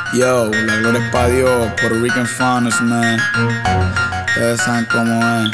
Yo, la gloria es pa' Dios, Puerto Rican Funnest, man. Ustedes saben cómo es.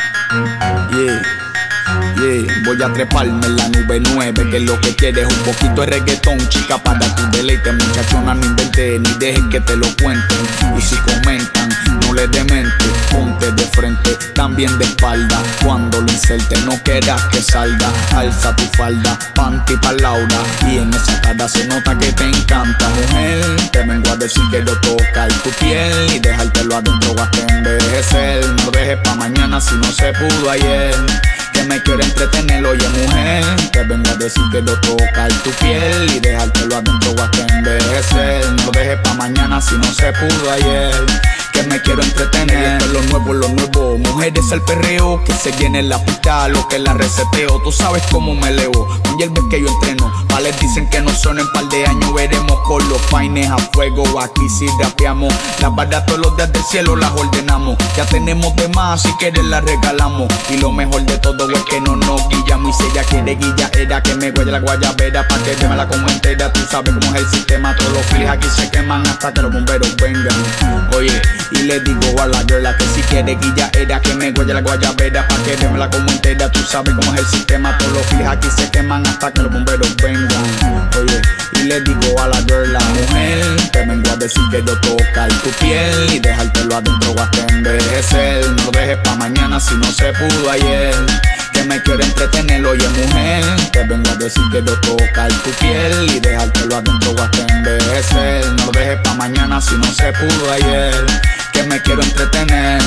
Voy a treparme en la nube 9, que lo que quieres es un poquito de reggaetón, chica, para tu deleite. Muchachona, no inventes ni dejes que te lo cuenten. Y si comentan, no les demente, ponte de frente, también de espalda. Cuando lo inserte, no quieras que salga. Alza tu falda, panty pa' Laura. Y en esa cara se nota que te encanta, mujer. Te vengo a decir que yo tocar tu piel y dejártelo adentro hasta envejecer. No dejes pa' mañana si no se pudo ayer, que me quiero entretener, oye mujer. Te vengo a decir que yo tocar tu piel y dejártelo adentro hasta envejecer. No dejes pa' mañana si no se pudo ayer, que me quiero entretener. Esto es lo nuevo, mujeres al perreo, que se llene la pista, lo que la reseteo. Tú sabes cómo me elevo, con hierbas que yo entreno. Vales dicen que no son en par de años, veremos con los paines a fuego. Aquí sí rapeamos, las barras todos los días del cielo las ordenamos. Ya tenemos de más, si quieres las regalamos. Y lo mejor de todo es que no nos guillamos. Y si ella quiere guilla, era que me guaye la guayabera, pa' que démela como entera. Tú sabes cómo es el sistema, todos los filis aquí se queman hasta que los bomberos vengan. Oye, y le digo a la girl que si quiere guilla, era que me guaye la guayabera, pa' que démela como entera. Tú sabes cómo es el sistema, todos los filis aquí se queman hasta que los bomberos vengan. Oye, y le digo a la girl, la mujer, te vengo a decir que yo tocar tu piel y dejártelo adentro hasta envejecer. No dejes pa' mañana si no se pudo ayer, que me quiero entretener, oye mujer. Te vengo a decir que yo tocar tu piel y dejártelo adentro hasta envejecer. No dejes pa' mañana si no se pudo ayer, que me quiero entretener.